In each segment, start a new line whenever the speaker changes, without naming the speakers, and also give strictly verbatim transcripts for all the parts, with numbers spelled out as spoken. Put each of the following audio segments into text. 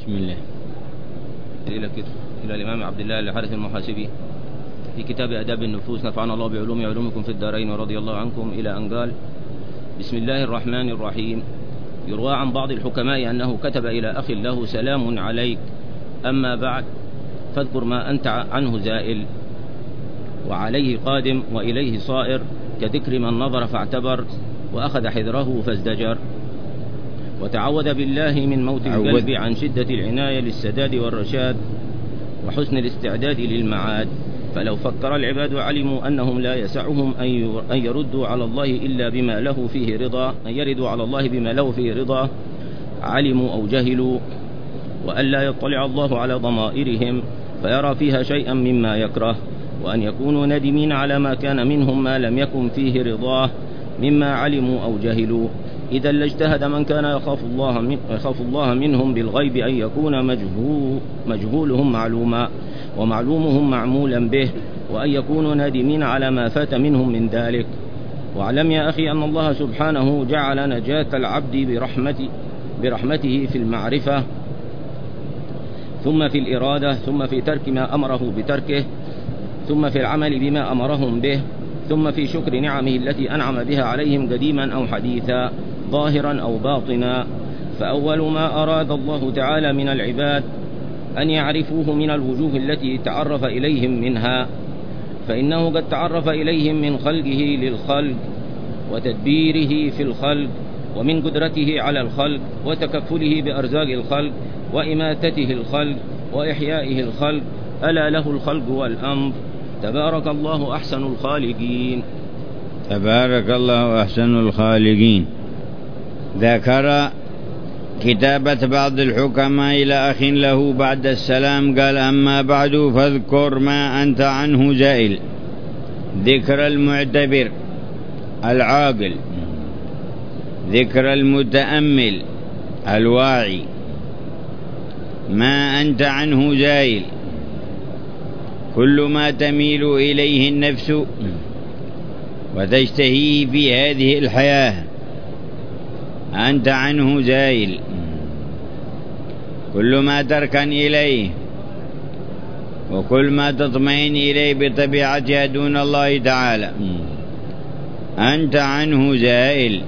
بسم الله.
إلى إلى الإمام عبد الله الحارث المحاسبي في كتاب آداب النفوس، نفعنا الله بعلوم علومكم في الدارين ورضي الله عنكم، إلى أن قال: بسم الله الرحمن الرحيم. يروى عن بعض الحكماء أنه كتب إلى أخ له: سلام عليك، أما بعد فاذكر ما أنت عنه زائل وعليه قادم وإليه صائر، كذكر من نظر فاعتبر وأخذ حذره فازدجر، وتعوذ بالله من موت القلب عن شدة العناية للسداد والرشاد وحسن الاستعداد للمعاد. فلو فكر العباد علموا أنهم لا يسعهم أن يردوا على الله إلا بما له فيه رضا أن يردوا على الله بما له فيه رضا علموا أو جهلوا، وألا يطلع الله على ضمائرهم فيرى فيها شيئا مما يكره، وأن يكونوا ندمين على ما كان منهم ما لم يكن فيه رضاه مما علموا أو جهلوا. إذا لاجتهد من كان يخاف الله, من يخاف الله منهم بالغيب أن يكون مجهول مجهولهم معلوما ومعلومهم معمولا به، وأن يكونوا نادمين على ما فات منهم من ذلك. واعلم يا أخي أن الله سبحانه جعل نجاة العبد برحمته, برحمته في المعرفة، ثم في الإرادة، ثم في ترك ما أمره بتركه، ثم في العمل بما أمرهم به، ثم في شكر نعمه التي أنعم بها عليهم قديما أو حديثا، ظاهرا أو باطنا. فأول ما أراد الله تعالى من العباد أن يعرفوه من الوجوه التي تعرف إليهم منها، فإنه قد تعرف إليهم من خلقه للخلق وتدبيره في الخلق، ومن قدرته على الخلق وتكفله بأرزاق الخلق وإماتته الخلق وإحيائه الخلق. ألا له الخلق والأمر، تبارك الله أحسن الخالقين.
تبارك الله أحسن الخالقين. ذكر كتابة بعض الحكماء إلى أخ له بعد السلام، قال: أما بعد فاذكر ما أنت عنه زائل. ذكر المعتبر العاقل، ذكر المتأمل الواعي. ما أنت عنه زائل، كل ما تميل إليه النفس وتشتهيه في هذه الحياة أنت عنه زائل. كل ما تركن إليه وكل ما تطمئن إليه بطبيعتها دون الله تعالى أنت عنه زائل.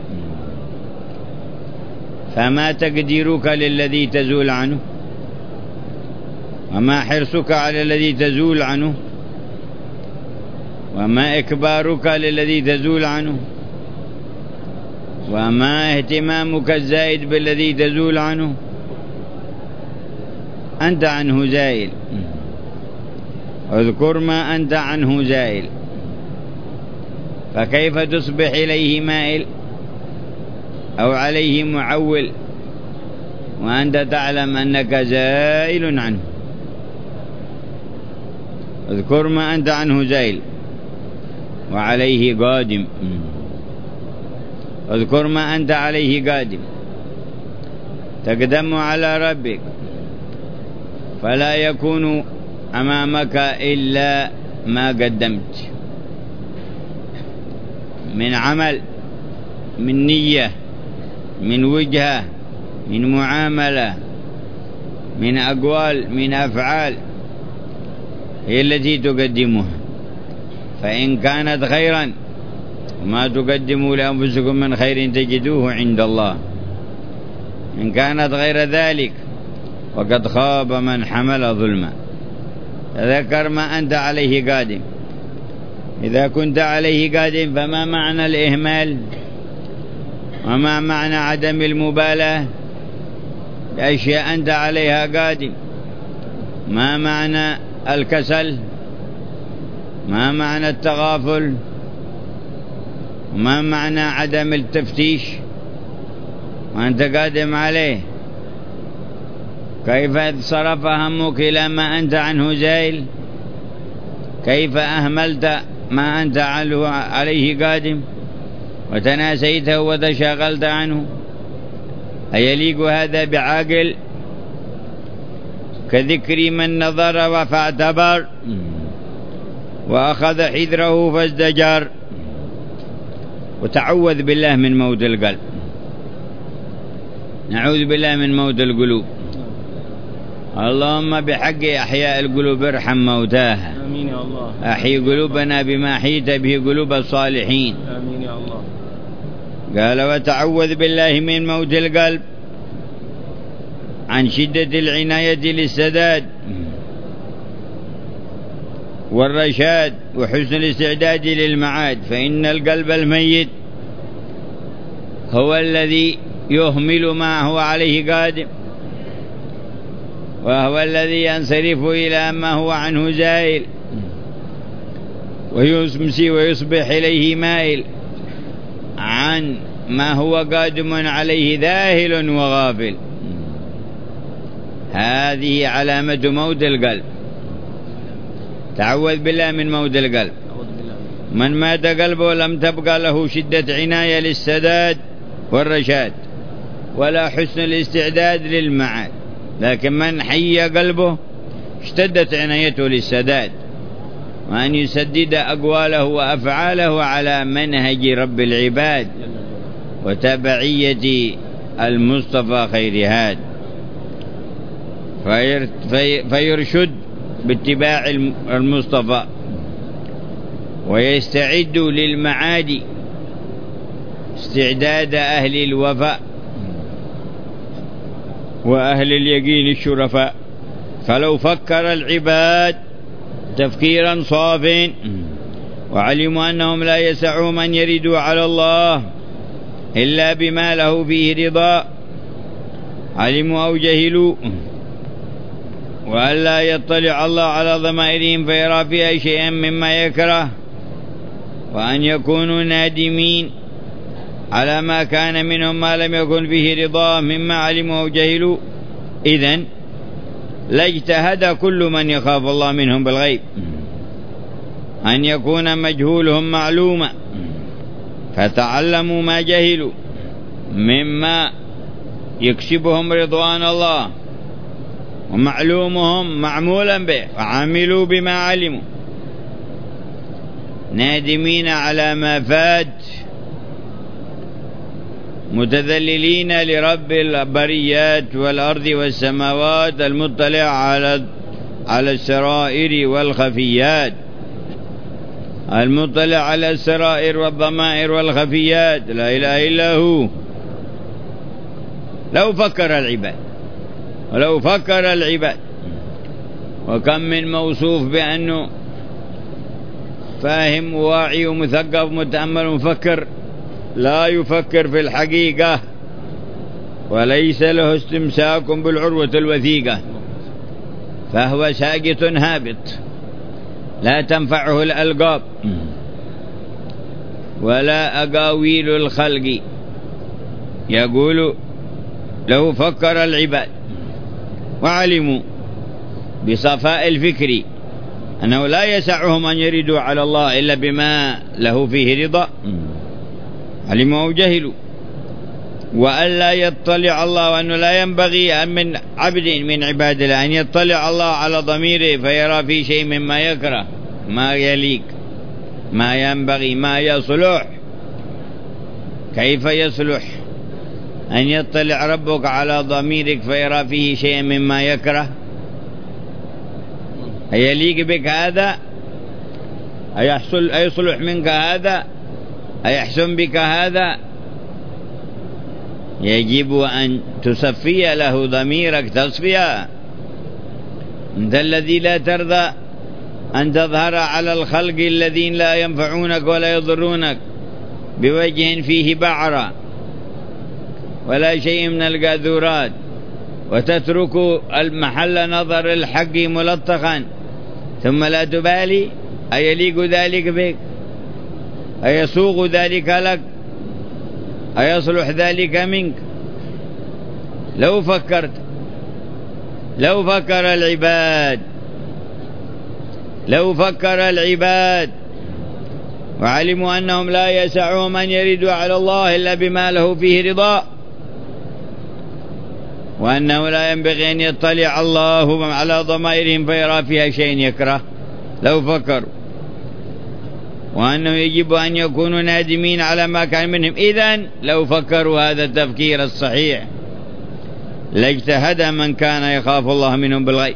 فما تقديرك للذي تزول عنه، وما حرصك على الذي تزول عنه، وما إكبارك للذي تزول عنه، وما اهتمامك الزائد بالذي تزول عنه، أنت عنه زائل. اذكر ما أنت عنه زائل. فكيف تصبح إليه مائل أو عليه معول وأنت تعلم أنك زائل عنه؟ اذكر ما أنت عنه زائل وعليه قادم. اذكر ما أنت عليه قادم، تقدم على ربك فلا يكون أمامك إلا ما قدمت من عمل، من نية، من وجهة، من معاملة، من أقوال، من أفعال، هي التي تقدمها. فإن كانت خيرا ما تقدموا لأنفسكم من خير تجدوه عند الله، إن كانت غير ذلك وقد خاب من حمل ظلما. تذكر ما أنت عليه قادم. إذا كنت عليه قادم فما معنى الإهمال وما معنى عدم المبالاة بأشياء أنت عليها قادم؟ ما معنى الكسل؟ ما معنى التغافل؟ ما معنى عدم التفتيش وأنت قادم عليه؟ كيف صرف همك إلى ما أنت عنه زائل؟ كيف أهملت ما أنت عليه قادم وتناسيته وتشاغلت عنه؟ أيليق هذا بعاقل؟ كذكر من نظر فاعتبر وأخذ حذره فازدجر. وتعوذ بالله من موت القلب. نعوذ بالله من موت القلوب. اللهم بحق أحياء القلوب ارحم موتاها.
آمين يا الله.
أحيي قلوبنا بما أحييت به قلوب الصالحين.
آمين يا الله.
قال وتعوذ بالله من موت القلب، عن شدة العناية للسداد والرشاد وحسن الاستعداد للمعاد، فإن القلب الميت هو الذي يهمل ما هو عليه قادم، وهو الذي ينصرف إلى ما هو عنه زائل، ويمسي ويصبح إليه مائل عن ما هو قادم عليه ذاهل وغافل. هذه علامة موت القلب. تعوذ بالله من موت القلب. من مات قلبه لم تبقى له شدة عناية للسداد والرشاد ولا حسن الاستعداد للمعاد، لكن من حي قلبه اشتدت عنايته للسداد، وأن يسدد أقواله وأفعاله على منهج رب العباد وتبعية المصطفى خير هاد، فيرشد باتباع المصطفى ويستعد للمعاد استعداد أهل الوفاء وأهل اليقين الشرفاء. فلو فكر العباد تفكيرا صافٍ وعلموا أنهم لا يسعهم أن يردوا على الله إلا بما له فيه رضا، علموا أو جهلوا، وأن لا يطلع الله على ضمائرهم فيرى فيها شيئا مما يكره، وأن يكونوا نادمين على ما كان منهم ما لم يكن فيه رضا مما علموا أو جهلوا، إذن لاجتهد كل من يخاف الله منهم بالغيب أن يكون مجهولهم معلوما، فتعلموا ما جهلوا مما يكسبهم رضوان الله ومعلومهم معمولا به، فعملوا بما علموا نادمين على ما فات متذللين لرب البريات والأرض والسماوات المطلع على على السرائر والخفيات، المطلع على السرائر والضمائر والخفيات، لا إله إلا هو. لو فكر العباد ولو فكر العباد وكم من موصوف بأنه فاهم وواعي ومثقف متأمل ومفكر، لا يفكر في الحقيقة وليس له استمساك بالعروة الوثيقة، فهو ساقط هابط لا تنفعه الألقاب ولا أقاويل الخلق. يقول لو فكر العباد وعلموا بصفاء الفكر أنه لا يسعهم أن يردوا على الله إلا بما له فيه رضا، علموا أو جهلوا، وأن لا يطلع الله، وأنه لا ينبغي أن من عبد من عباد الله أن يطلع الله على ضميره فيرى في شيء مما يكره، ما يليق، ما ينبغي، ما يصلح. كيف يصلح أن يطلع ربك على ضميرك فيرى فيه شيء مما يكره؟ أيليق بك هذا؟ أيحصل أيصلح منك هذا؟ أيحسن بك هذا؟ يجب أن تصفي له ضميرك تصفية. أنت الذي لا ترضى أن تظهر على الخلق الذين لا ينفعونك ولا يضرونك بوجه فيه بعرة ولا شيء من القاذورات، وتترك المحل نظر الحق ملطخا ثم لا تبالي. أيليق ذلك بك؟ أيسوغ ذلك لك؟ أيصلح ذلك منك؟ لو فكرت لو فكر العباد لو فكر العباد وعلموا أنهم لا يسعهم أن يردوا على الله إلا بما له فيه رضا، وأنه لا ينبغي أن يطلع الله على ضمائرهم فيرى فيها شيء يكره، لو فكروا، وأنه يجب أن يكونوا نادمين على ما كان منهم، إذن لو فكروا هذا التفكير الصحيح لاجتهد من كان يخاف الله منهم بالغيب،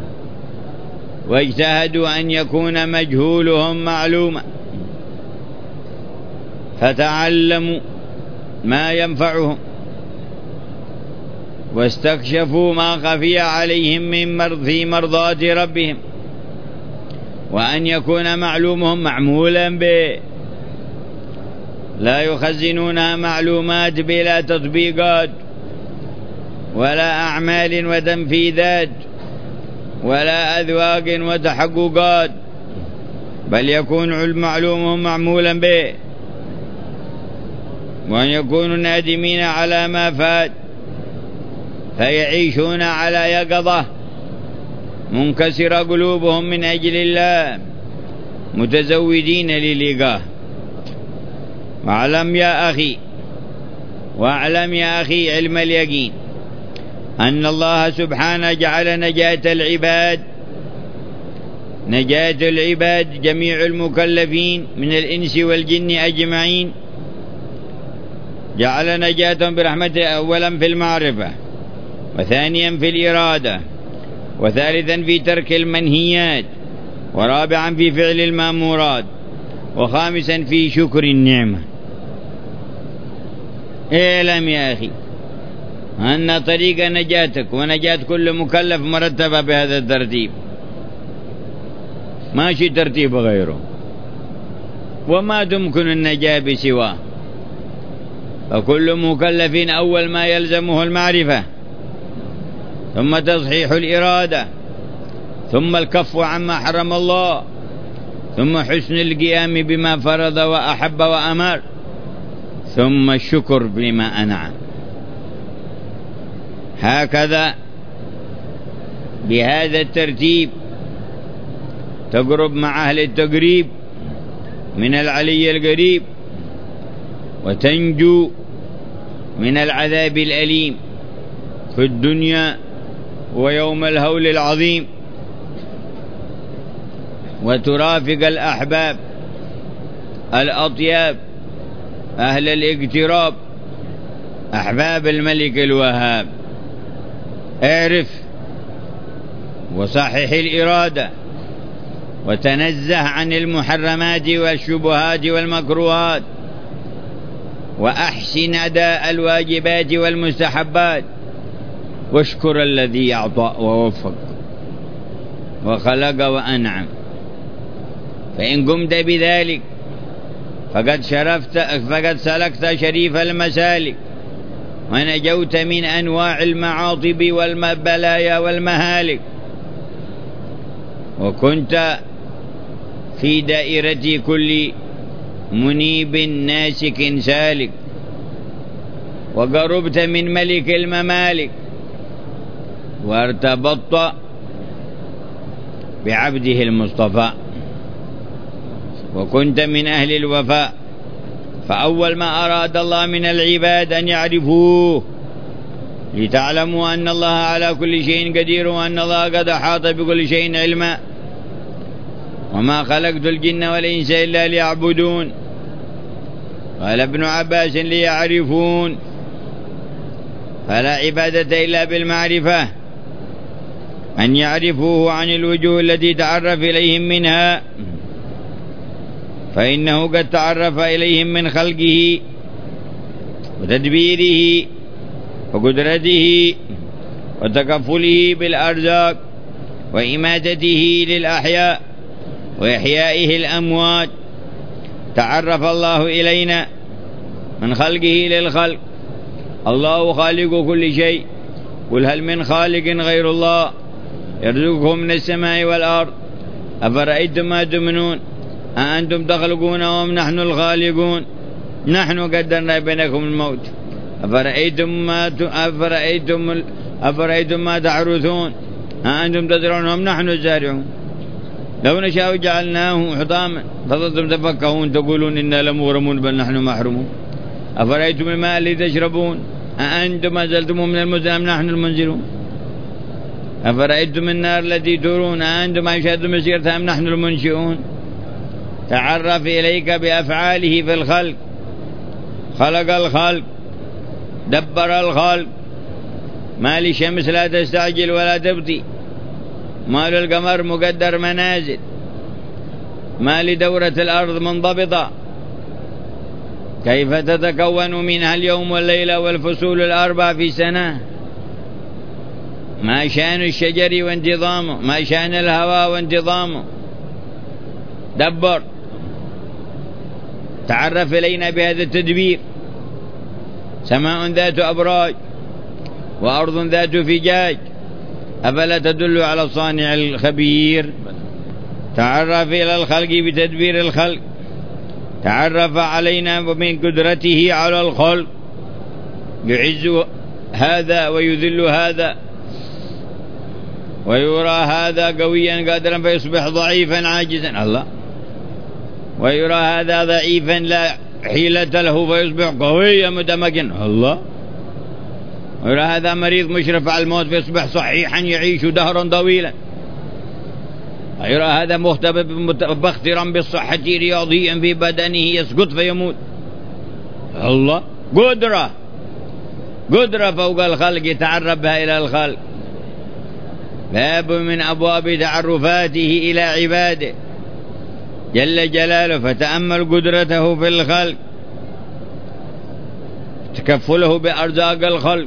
واجتهدوا أن يكون مجهولهم معلوما، فتعلموا ما ينفعهم، واستكشفوا ما خفي عليهم من مرض في مرضات ربهم، وأن يكون معلومهم معمولا به، لا يخزنونها معلومات بلا تطبيقات ولا أعمال وتنفيذات ولا أذواق وتحققات، بل يكون معلومهم معمولا به، وأن يكونوا نادمين على ما فات، فيعيشون على يقظة منكسر قلوبهم من أجل الله، متزودين للقاه. واعلم يا أخي واعلم يا أخي علم اليقين أن الله سبحانه جعل نجاة العباد نجاة العباد جميع المكلفين من الإنس والجن أجمعين، جعل نجاتهم برحمته أولا في المعرفة، وثانيا في الإرادة، وثالثا في ترك المنهيات، ورابعا في فعل المأمورات، وخامسا في شكر النعمة. اعلم يا أخي أن طريق نجاتك ونجاة كل مكلف مرتبة بهذا الترتيب، ماشي ترتيب غيره، وما تمكن النجاة بسواه. فكل مكلف أول ما يلزمه المعرفة، ثم تصحيح الإرادة، ثم الكف عما حرم الله، ثم حسن القيام بما فرض وأحب وأمر، ثم الشكر بما أنعم. هكذا بهذا الترتيب تقرب مع أهل التقريب من العلي القريب، وتنجو من العذاب الأليم في الدنيا ويوم الهول العظيم، وترافق الأحباب الأطياب أهل الاقتراب أحباب الملك الوهاب. اعرف وصحح الإرادة، وتنزه عن المحرمات والشبهات والمكروهات، وأحسن أداء الواجبات والمستحبات، واشكر الذي أعطى ووفق وخلق وأنعم. فإن قمت بذلك فقد شرفت فقد سلكت شريف المسالك، ونجوت من أنواع المعاطب والبلايا والمهالك، وكنت في دائرة كل منيب ناسك سالك، وقربت من ملك الممالك، وارتبطت بعبده المصطفى، وكنت من أهل الوفاء. فأول ما أراد الله من العباد أن يعرفوه، لتعلموا أن الله على كل شيء قدير، وأن الله قد أحاط بكل شيء علما، وما خلقت الجن والإنس إلا ليعبدون. قال ابن عباس ليعرفون، فلا عبادة إلا بالمعرفة، أن يعرفوه عن الوجوه التي تعرف إليهم منها، فإنه قد تعرف إليهم من خلقه وتدبيره وقدرته وتكفله بالأرزاق وإماتته للأحياء وإحيائه الأموات. تعرف الله إلينا من خلقه للخلق. الله خالق كل شيء، قل هل من خالق غير الله يرزقكم من السماء والأرض، أفرأيتم ما تمنون أأنتم تخلقون وهم نحن الخالقون، نحن قدرنا بينكم الموت، أفرأيتم ما أفرأيتم أفرأيتم ما تحرثون أأنتم تزرعون وهم نحن الزارعون، لو نشاء جعلناه حطاما فظلتم تفكهون تقولون إنا لمغرمون بل نحن محرومون، أفرأيتم الماء الذي تشربون أأنتم أنزلتموه من المزن أم نحن المنزلون، أفرأيتم النار التي تورون أأنتم أنشأتم مسيرتها أم نحن المنشئون. تعرف إليك بأفعاله في الخلق، خلق الخلق، دبر الخلق، ما للشمس لا تستعجل ولا تبطي، ما للقمر مقدر منازل، ما لدورة الأرض منضبطة، كيف تتكون منها اليوم والليلة والفصول الأربع في سنة؟ ما شأن الشجر وانتظامه، ما شأن الهواء وانتظامه؟ دبر، تعرف إلينا بهذا التدبير. سماء ذات أبراج وأرض ذات فجاج، أفلا تدل على الصانع الخبير؟ تعرف إلى الخلق بتدبير الخلق، تعرف علينا من قدرته على الخلق، يعز هذا ويذل هذا، ويرى هذا قويا قادرا فيصبح ضعيفا عاجزا، الله، ويرى هذا ضعيفا لا حيلة له فيصبح قويا متمكنا، الله، ويرى هذا مريض مشرف على الموت فيصبح صحيحا يعيش دهرا طويلا، ويرى هذا مختبرا بالصحة رياضيا في بدنه يسقط فيموت، الله، قدرة قدرة فوق الخلق تعرف بها إلى الخلق. باب من أبواب تعرفاته إلى عباده جل جلاله، فتأمل قدرته في الخلق، تكفله بأرزاق الخلق،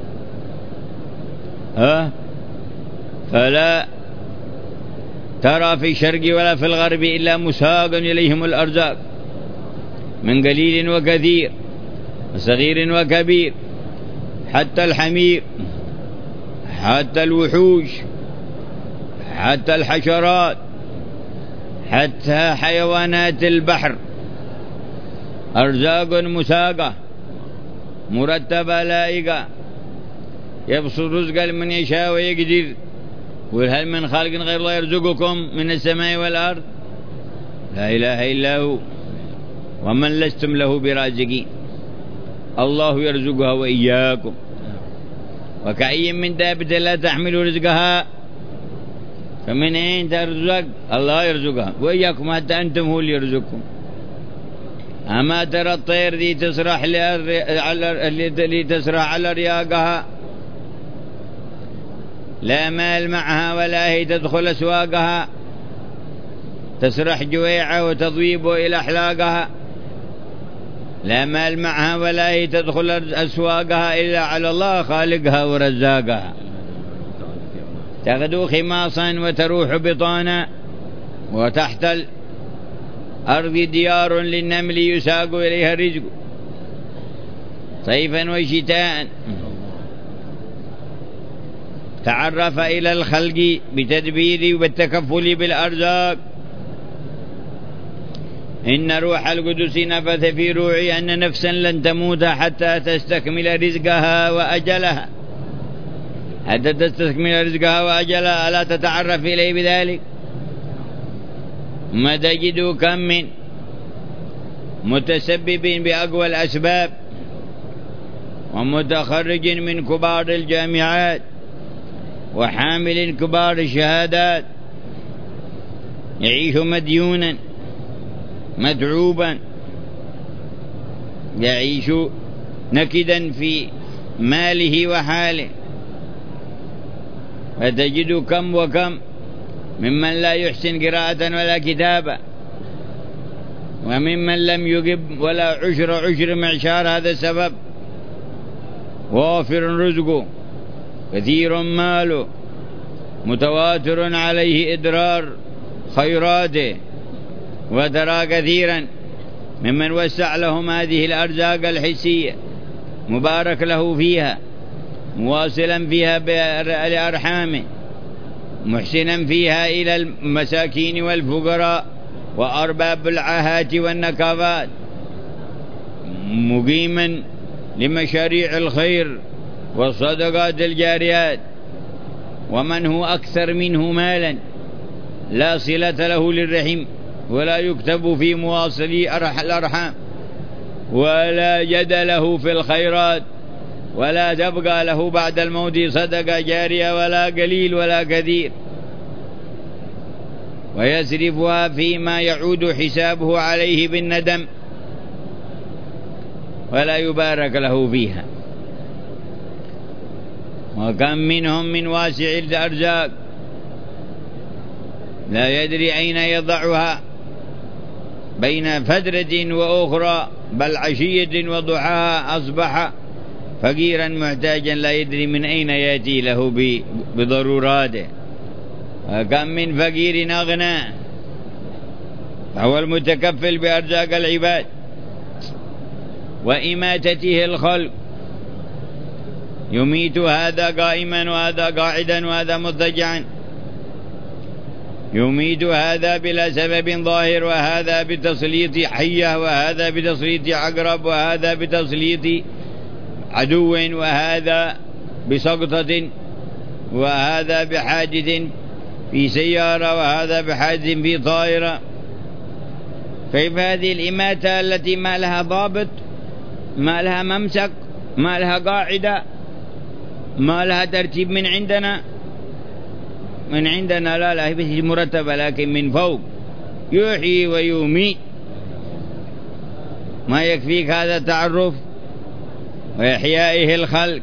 ها فلا ترى في الشرق ولا في الغرب إلا مساقا إليهم الأرزاق، من قليل وكثير، صغير وكبير، حتى الحمير، حتى الوحوش، حتى الحشرات، حتى حيوانات البحر، أرزاق مساقة مرتبة لائقة، يبسط رزق لمن يشاء ويقدر. وهل من خالق غير الله يرزقكم من السماء والأرض؟ لا إله إلا هو، ومن لستم له برازقين، الله يرزقها وإياكم. وكأي من دابة لا تحمل رزقها، فمن أين ترزق؟ الله يرزقها وإياكم، حتى أنتم هو اللي يرزقكم. أما ترى الطير دي تسرح اللي تسرح على رياقها، لا مال معها ولا هي تدخل أسواقها، تسرح جويعة وتضويب إلى أحلاقها، لا مال معها ولا هي تدخل أسواقها إلا على الله خالقها ورزاقها. تغدو خماصا وتروح بطانا، وتحت الأرض ديار للنمل يساق إليها الرزق صيفا وشتاء. تعرف إلى الخلق بتدبير والتكفل بالأرزاق. إن روح القدس نفث في روعي أن نفسا لن تموت حتى تستكمل رزقها وأجلها، حتى تستكمل رزقها وأجلها. ألا تتعرف إليه بذلك؟ ما تجد كم من متسبب بأقوى الأسباب ومتخرج من كبار الجامعات وحامل كبار الشهادات يعيش مديونا متعوبا، يعيش نكدا في ماله وحاله. فتجد كم وكم ممن لا يحسن قراءة ولا كتابة، وممن لم يجب ولا عشر عشر معشار. هذا السبب وافر رزقه، كثير ماله، متواتر عليه إدرار خيراته. وترى كثيرا ممن وسع لهم هذه الأرزاق الحسية، مبارك له فيها، مواصلا فيها لأرحامه، محسنا فيها إلى المساكين والفقراء وأرباب العاهات والنكافات، مقيما لمشاريع الخير والصدقات الجاريات. ومن هو أكثر منه مالا لا صلة له للرحم، ولا يكتب في مواصلي الأرحام، ولا يد له في الخيرات، ولا تبقى له بعد الموت صدقة جارية ولا قليل ولا كثير، ويسرفها فيما يعود حسابه عليه بالندم، ولا يبارك له فيها. وكم منهم من واسع الأرزاق لا يدري أين يضعها بين فترة وأخرى، بل عشية وضحاها أصبح فقيرا محتاجا لا يدري من أين يأتي له بضروراته. وكم من فقير أغنى فهو المتكفل بأرزاق العباد وإماتته الخلق، يميت هذا قائما وهذا قاعدا وهذا مضطجعا، يميت هذا بلا سبب ظاهر وهذا بتسليط حية وهذا بتسليط عقرب وهذا بتسليط عدو وهذا بسقطة وهذا بحادث في سيارة وهذا بحادث في طائرة. كيف هذه الإماتة التي ما لها ضابط، ما لها ممسك، ما لها قاعدة، ما لها ترتيب من عندنا من عندنا لا لا هي مرتبة لكن من فوق يحيي ويميت. ما يكفيك هذا التعرف وإحيائه الخلق.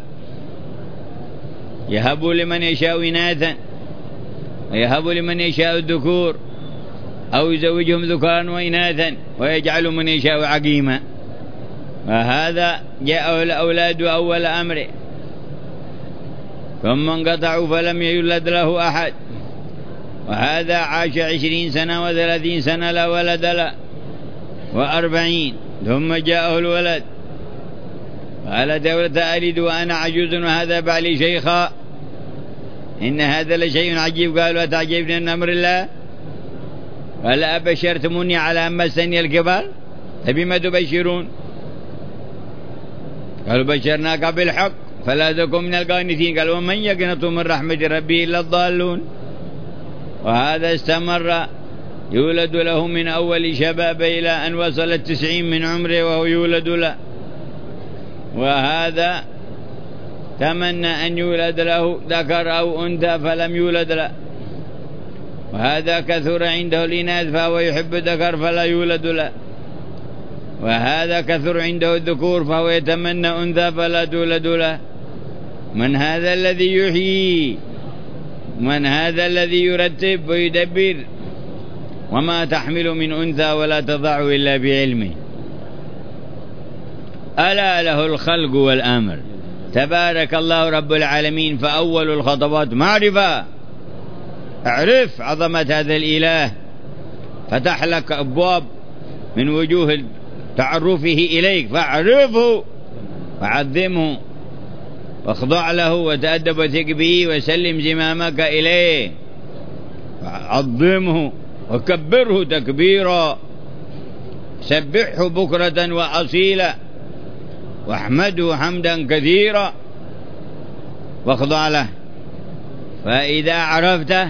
يهب لمن يشاء إناثا ويهب لمن يشاء الذكور أو يزوجهم ذكرا وإناثا ويجعل من يشاء عقيما. وهذا جاءه الأولاد أول أمره، ثم انقطعوا فلم يولد له أحد، وهذا عاش عشرين سنة وثلاثين سنة لا ولد له، وأربعين ثم جاءه الولد قال دولة ألد وأنا عجوز وهذا بعلي شيخا إن هذا لشيء عجيب. قالوا أتعجبن من أمر الله؟ قال أبشرتموني على أن مسني الكبر فبما تبشرون؟ قالوا بشرناك بالحق فلا تكن من القانتين. قال ومن يقنط من رحمة ربه إلا الضالون. وهذا استمر يولد له من أول شباب إلى أن وصل التسعين من عمره وهو يولد له. وهذا تمنى أن يولد له ذكر أو أنثى فلم يولد له. وهذا كثر عنده الإناث فهو يحب الذكر فلا يولد له. وهذا كثر عنده الذكور فهو يتمنى أنثى فلا تولد له. من هذا الذي يحيي؟ من هذا الذي يرتب ويدبر؟ وما تحمل من أنثى ولا تضع إلا بعلمه. ألا له الخلق والأمر تبارك الله رب العالمين. فأول الخطوات معرفة، اعرف عظمة هذا الإله، فتح لك أبواب من وجوه تعرفه إليك، فاعرفه وعظمه واخضع له وتأدب وثق به وسلم زمامك إليه، عظمه وكبره تكبيرا، سبحه بكرة وأصيلا واحمده حمدا كثيرا واخضع له. فإذا عرفته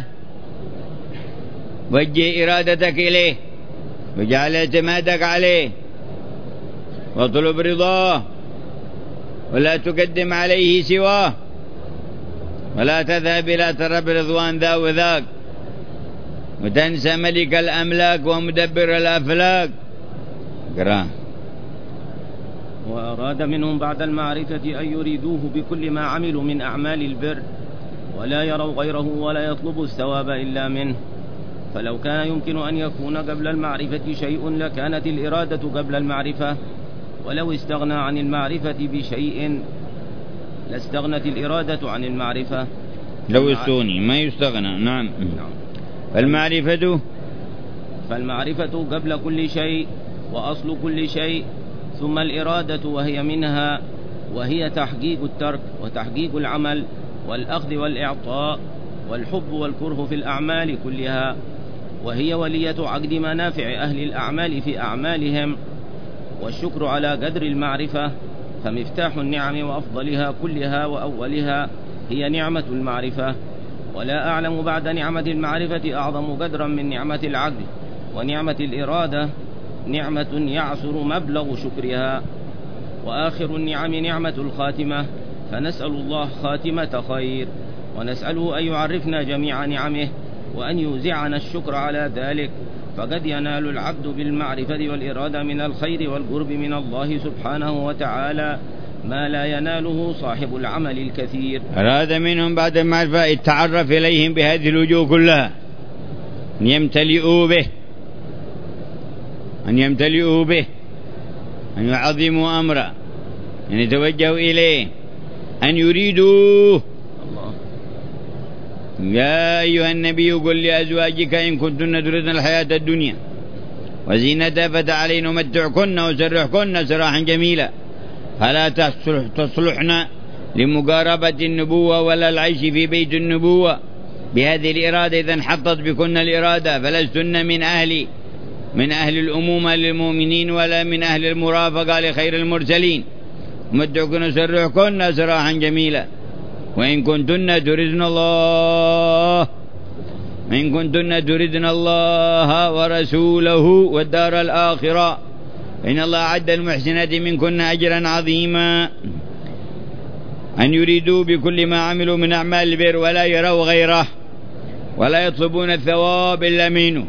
وجه إرادتك إليه واجعل اعتمادك عليه واطلب رضاه ولا تقدم عليه سواه ولا تذهب إلى طلب رضوان ذا وذاك وتنسى ملك الأملاك ومدبر الأفلاك. قرأ.
وأراد منهم بعد المعرفة أن يريدوه بكل ما عملوا من أعمال البر ولا يروا غيره ولا يطلبوا الثواب إلا منه. فلو كان يمكن أن يكون قبل المعرفة شيء لكانت الإرادة قبل المعرفة، ولو استغنى عن المعرفة بشيء لاستغنت الإرادة عن المعرفة.
لو استغني ما يستغنى. نعم.
نعم.
فالمعرفة
فالمعرفة قبل كل شيء وأصل كل شيء، ثم الإرادة وهي منها، وهي تحقيق الترك وتحقيق العمل والأخذ والإعطاء والحب والكره في الأعمال كلها، وهي ولية عقد منافع أهل الأعمال في أعمالهم، والشكر على قدر المعرفة. فمفتاح النعم وأفضلها كلها وأولها هي نعمة المعرفة، ولا أعلم بعد نعمة المعرفة أعظم قدرا من نعمة العقل. ونعمة الإرادة نعمة يعسر مبلغ شكرها. وآخر النعم نعمة الخاتمة، فنسأل الله خاتمة خير، ونسأله أن يعرفنا جميع نعمه وأن يوزعنا الشكر على ذلك. فقد ينال العبد بالمعرفة والإرادة من الخير والقرب من الله سبحانه وتعالى ما لا يناله صاحب العمل الكثير.
أراد منهم بعد المعرفة يتعرف إليهم بهذه الوجوه كلها، أن يمتلئوا به، أن يمتلئوا به، أن يعظموا أمره، أن يتوجهوا إليه، أن يريدوه.
الله.
يا أيها النبي قل لأزواجك إن كنتن تردن الحياة الدنيا وزينتها فتعالين نمتعكن وسرحكن سراحا جميلا فلا تصلحن لمقاربة النبوة ولا العيش في بيت النبوة. بهذه الإرادة إذا انحطت بكن الإرادة فلستن من أهل من أهل الأمومة للمؤمنين ولا من أهل المرافقة لخير المرسلين. متعكن وسرحكن سراحا جميلا. وإن كنتن تردن الله وإن كنتن تردن الله ورسوله والدار الآخرة إن الله أعد المحسنات منكن أجرا عظيما. أن يريدوا بكل ما عملوا من أعمال البر ولا يروا غيره ولا يطلبون الثواب إلا منه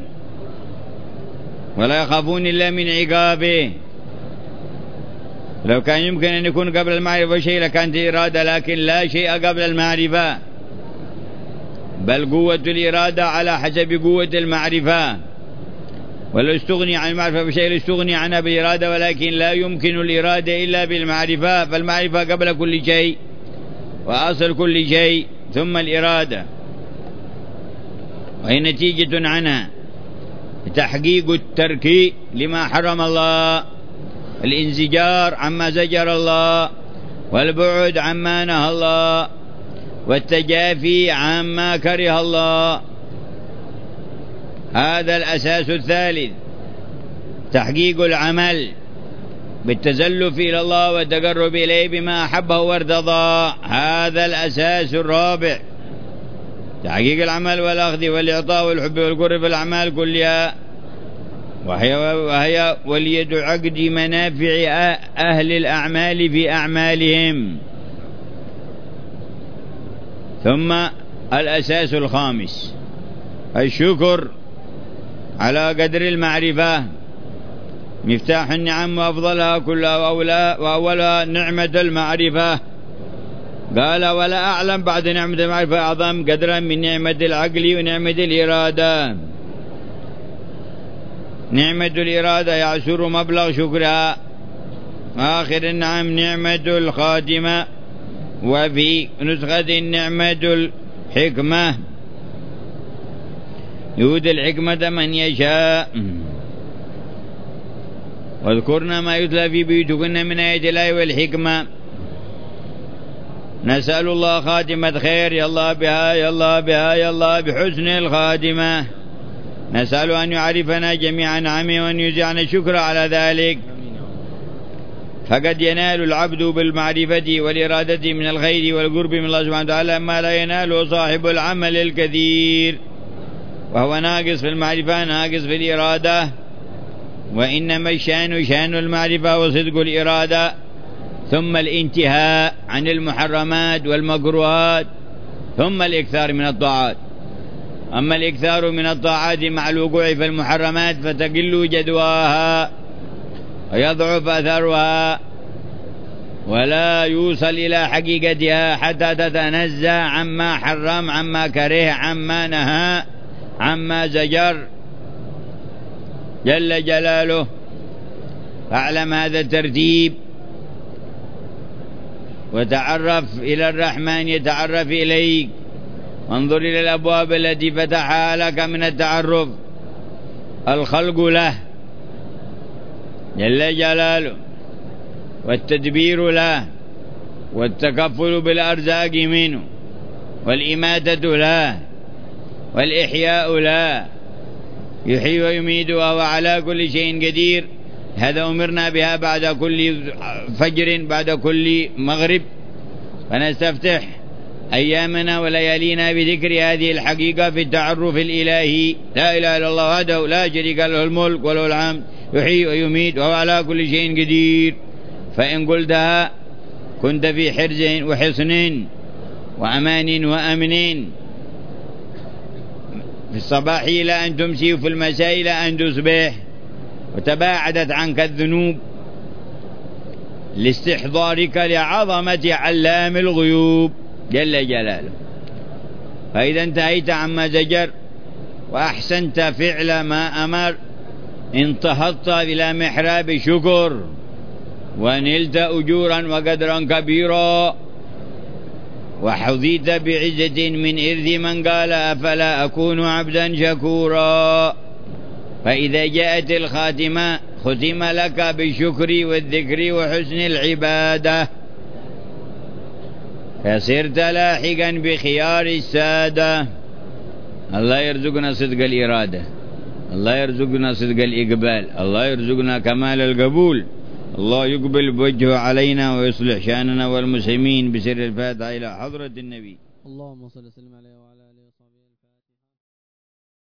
ولا يخافون إلا من عقابه. لو كان يمكن أن يكون قبل المعرفة شيء لكانت إرادة، لكن لا شيء قبل المعرفة، بل قوة الإرادة على حسب قوة المعرفة. ولو استغني عن المعرفة بشيء استغني عنها بالإرادة، ولكن لا يمكن الإرادة إلا بالمعرفة، فالمعرفة قبل كل شيء وأصل كل شيء ثم الإرادة، وهي نتيجة عنها تحقيق الترك لما حرم الله، الانزجار عما زجر الله، والبعد عما نهى الله، والتجافي عما كره الله. هذا الأساس الثالث، تحقيق العمل بالتزلف إلى الله والتقرب إليه بما أحبه وارتضاه. هذا الأساس الرابع، تحقيق العمل والأخذ والإعطاء والحب والقرب في الأعمال كلها، وهي, وهي وليد عقد منافع أهل الأعمال في أعمالهم. ثم الأساس الخامس، الشكر على قدر المعرفة، مفتاح النعم وأفضلها كلها وأولها نعمة المعرفة. قال ولا أعلم بعد نعمة المعرفة أعظم قدرا من نعمة العقل ونعمة الإرادة. نعمة الإرادة يعسر مبلغ شكرها. آخر النعم نعمة الخاتمة، وفي نسخة نعمة الحكمة، يؤتي الحكمة من يشاء. واذكرن ما يتلى في بيوتكن من آيات الله والحكمة. نسأل الله خاتمة خير، يا الله بها يا الله بها يا الله بحسن الخاتمة. نسأل أن يعرفنا جميعا نعمه وأن يزيعنا الشكر على ذلك. فقد ينال العبد بالمعرفة والإرادة من الخير والقرب من الله سبحانه وتعالى ما لا يناله صاحب العمل الكثير، وهو ناقص في المعرفة ناقص في الإرادة. وإنما الشان شان المعرفة وصدق الإرادة، ثم الانتهاء عن المحرمات والمكروهات، ثم الإكثار من الطاعات. أما الإكثار من الطاعات مع الوقوع في المحرمات فتقل جدواها ويضعف أثرها ولا يوصل إلى حقيقتها حتى تتنزه عما حرم عما كره عما نهى عما زجر جل جلاله. فاعلم هذا الترتيب وتعرف إلى الرحمن يتعرف إليك، وانظر إلى الأبواب التي فتحها لك من التعرف. الخلق له جل جلاله، والتدبير له، والتكفل بالأرزاق منه، والإماتة له، والإحياء له، يحيي ويميت وهو على كل شيء قدير. هذا أمرنا بها بعد كل فجر بعد كل مغرب، فنستفتح أيامنا وليالينا بذكر هذه الحقيقة في التعرف الإلهي. لا إله إلا الله وحده لا شريك له الملك وله الحمد يحيي ويميت وهو على كل شيء قدير. فإن قلتها كنت في حرز وحصن وأمان وأمن، في الصباح إلى أن تمسي وفي المساء إلى أن تصبح، وتباعدت عنك الذنوب لاستحضارك لعظمة علام الغيوب جل جلاله. فإذا انتهيت عما زجر وأحسنت فعل ما أمر انتهضت إلى محراب شكر ونلت أجورا وقدرا كبيرا وحظيت بعزة من إرث من قال أفلا أكون عبدا شكورا. فإذا جاءت الخاتمة ختم لك بالشكر والذكر وحسن العبادة، فصرت لاحقا بخيار السادة. الله يرزقنا صدق الإرادة، الله يرزقنا صدق الإقبال، الله يرزقنا كمال القبول. الله يقبل بوجهه علينا ويصلح شأننا والمسلمين بسر الفاتحة إلى حضرة النبي.
اللهم صل وسلم عليه وعلى